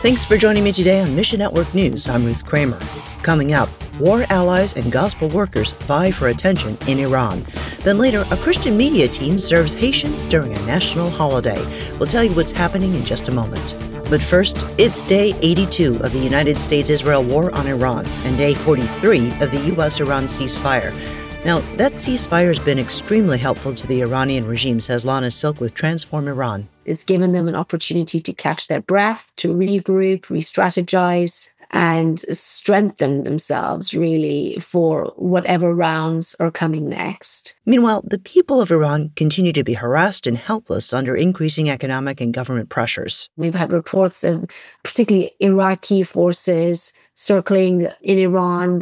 Thanks for joining me today on Mission Network News. I'm Ruth Kramer. Coming up, war allies and gospel workers vie for attention in Iran. Then later, a Christian media team serves Haitians during a national holiday. We'll tell you what's happening in just a moment. But first, it's day 82 of the United States-Israel war on Iran and day 43 of the U.S.-Iran ceasefire. Now, that ceasefire has been extremely helpful to the Iranian regime, says Lana Silk with Transform Iran. It's given them an opportunity to catch their breath, to regroup, re-strategize, and strengthen themselves, really, for whatever rounds are coming next. Meanwhile, the people of Iran continue to be harassed and helpless under increasing economic and government pressures. We've had reports of particularly Iraqi forces circling in Iran,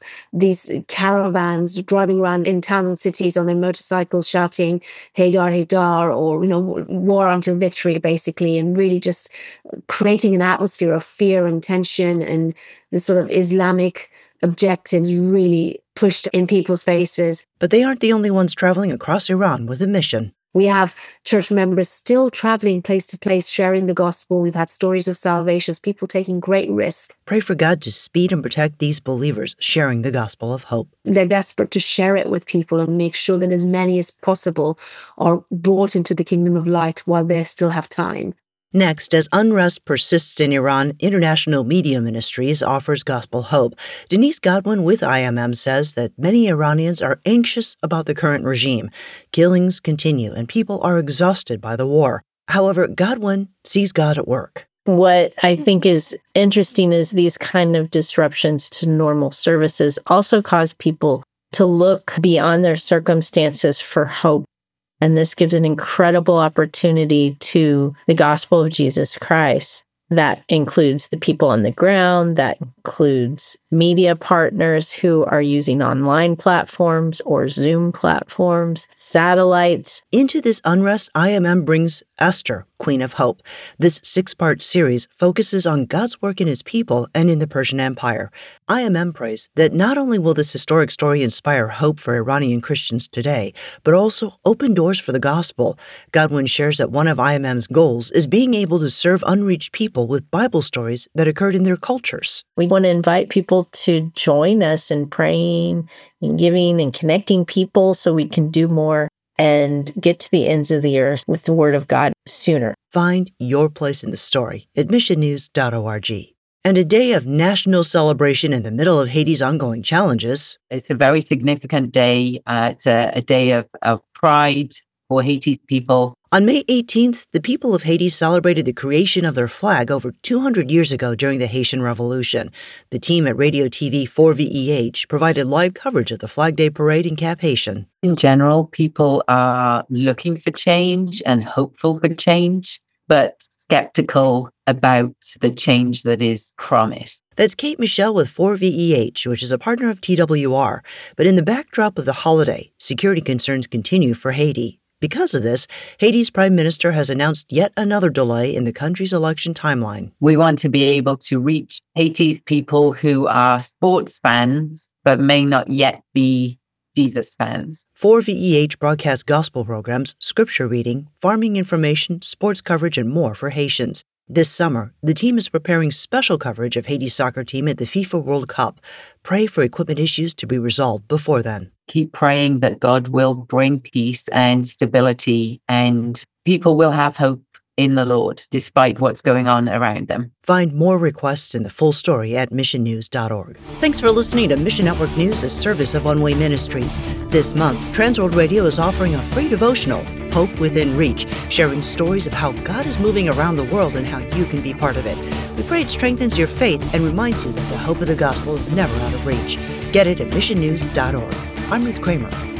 these caravans driving around in towns and cities on their motorcycles shouting, Haydar, Haydar, or, war until victory, basically, and really just creating an atmosphere of fear and tension, and the sort of Islamic objectives really pushed in people's faces. But they aren't the only ones traveling across Iran with a mission. We have church members still traveling place to place, sharing the gospel. We've had stories of salvations, people taking great risks. Pray for God to speed and protect these believers sharing the gospel of hope. They're desperate to share it with people and make sure that as many as possible are brought into the kingdom of light while they still have time. Next, as unrest persists in Iran, International Media Ministries offers gospel hope. Denise Godwin with IMM says that many Iranians are anxious about the current regime. Killings continue and people are exhausted by the war. However, Godwin sees God at work. What I think is interesting is these kind of disruptions to normal services also cause people to look beyond their circumstances for hope. And this gives an incredible opportunity to the gospel of Jesus Christ. That includes the people on the ground, that includes media partners who are using online platforms or Zoom platforms, satellites. Into this unrest, IMM brings Esther, Queen of Hope. This 6-part series focuses on God's work in his people and in the Persian Empire. IMM prays that not only will this historic story inspire hope for Iranian Christians today, but also open doors for the gospel. Godwin shares that one of IMM's goals is being able to serve unreached people with Bible stories that occurred in their cultures. We want to invite people to join us in praying and giving and connecting people so we can do more and get to the ends of the earth with the Word of God sooner. Find your place in the story at missionnews.org. And a day of national celebration in the middle of Haiti's ongoing challenges. It's a very significant day. It's a day of pride for Haiti's people. On May 18th, the people of Haiti celebrated the creation of their flag over 200 years ago during the Haitian Revolution. The team at Radio TV 4VEH provided live coverage of the Flag Day Parade in Cap Haitien. In general, people are looking for change and hopeful for change, but skeptical about the change that is promised. That's Kate Michelle with 4VEH, which is a partner of TWR. But in the backdrop of the holiday, security concerns continue for Haiti. Because of this, Haiti's prime minister has announced yet another delay in the country's election timeline. We want to be able to reach Haiti's people who are sports fans, but may not yet be Jesus fans. 4VEH broadcasts gospel programs, scripture reading, farming information, sports coverage, and more for Haitians. This summer, the team is preparing special coverage of Haiti's soccer team at the FIFA World Cup. Pray for equipment issues to be resolved before then. Keep praying that God will bring peace and stability, and people will have hope in the Lord, despite what's going on around them. Find more requests in the full story at missionnews.org. Thanks for listening to Mission Network News, a service of One Way Ministries. This month, Transworld Radio is offering a free devotional, Hope Within Reach, sharing stories of how God is moving around the world and how you can be part of it. We pray it strengthens your faith and reminds you that the hope of the gospel is never out of reach. Get it at missionnews.org. I'm Ruth Kramer.